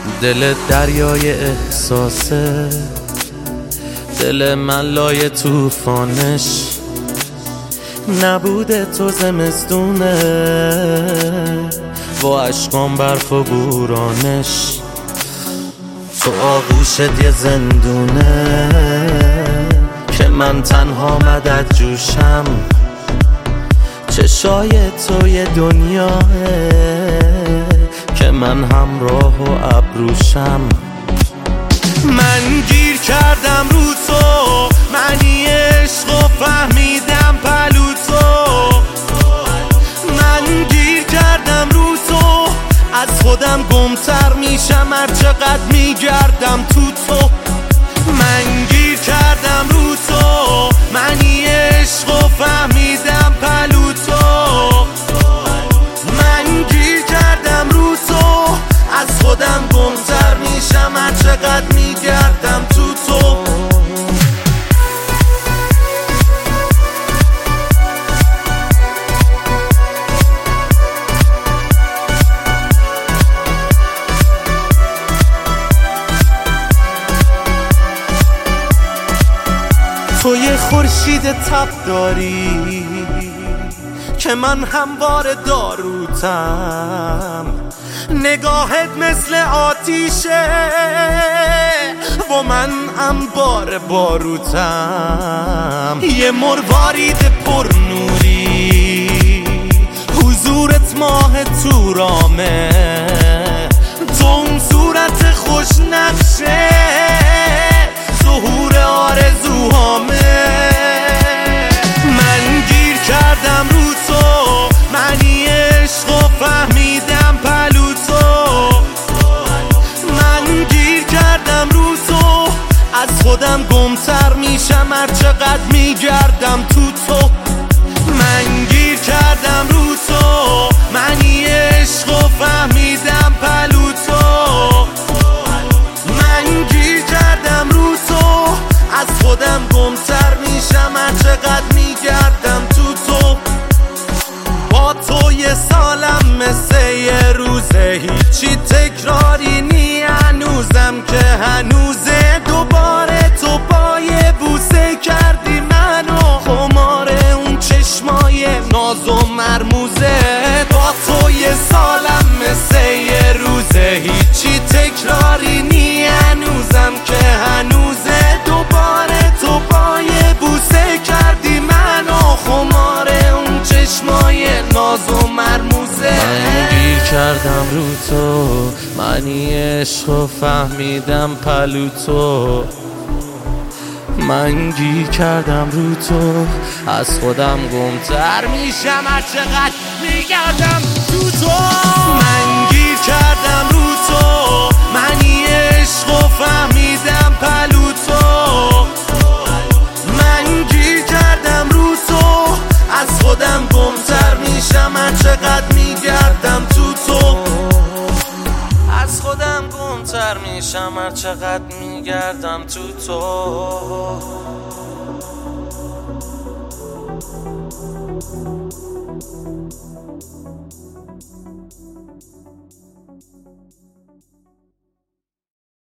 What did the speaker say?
دل دریای احساسه، دل من لای توفانش، نبوده تو زمستونه با عشقام برف و بورانش. تو آغوشت یه زندونه که من تنها مدد جوشم، چشای تو یه دنیاه که من همراه و ابروشم. من گیر کردم رو تو، معنی عشق و فهمیدم پلو تو. من گیر کردم رو تو، از خودم گمتر میشم هر چقدر میگردم تو تو. من گیر کردم رو تو، معنی عشق و فهمیدم پلو تو. من گیر کردم رو تو، از خودم گمتر میشم هر چقدر میگردم تو تو. تو یه خورشید تب داری که من هموار داروتم، نگاهت مثل آتیشه و من انبار باروتم. یه مروارید پر نوری، حضورت ماه تورامه، تو اون صورت خوش نقشه، ظهور آرزوهامه. من گیر کردم رو تو، معنی عشق و فهمیدم پلو تو. من گیر کردم رو تو، از خودم گمتر میشم هر چقدر میگردم تو تو. من گیر کردم رو تو، معنی عشق و فهمیدم پلو تو. من گیر کردم رو تو، از خودم گمتر میشم هر چقدر میگردم تو تو. با تو یه سالم مثل یه روزه، هیچی تکراری نی هنوزم که هنوزه. دوباره تو با یه بوسه کردی منو خمار اون چشمای ناز و مرموزه. با تو یه سالم مثل یه روزه، هیچی تکراری نی هنوزم که هنوزه. دوباره تو با یه بوسه کردی منو خمار اون چشمای ناز و مرموزه. من گیر کردم رو تو، معنی عشق و فهمیدم پلو تو. من گیر کردم رو تو، از خودم گمتر میشم هر چقدر میگردم تو تو. من گیر کردم رو تو، معنی عشق و فهمیدم پلو تو. من گیر کردم رو تو، از خودم گمتر میشم هر چقدر میگردم تو تو. از خودم گمتر میشم هر چقدر میگردم تو تو.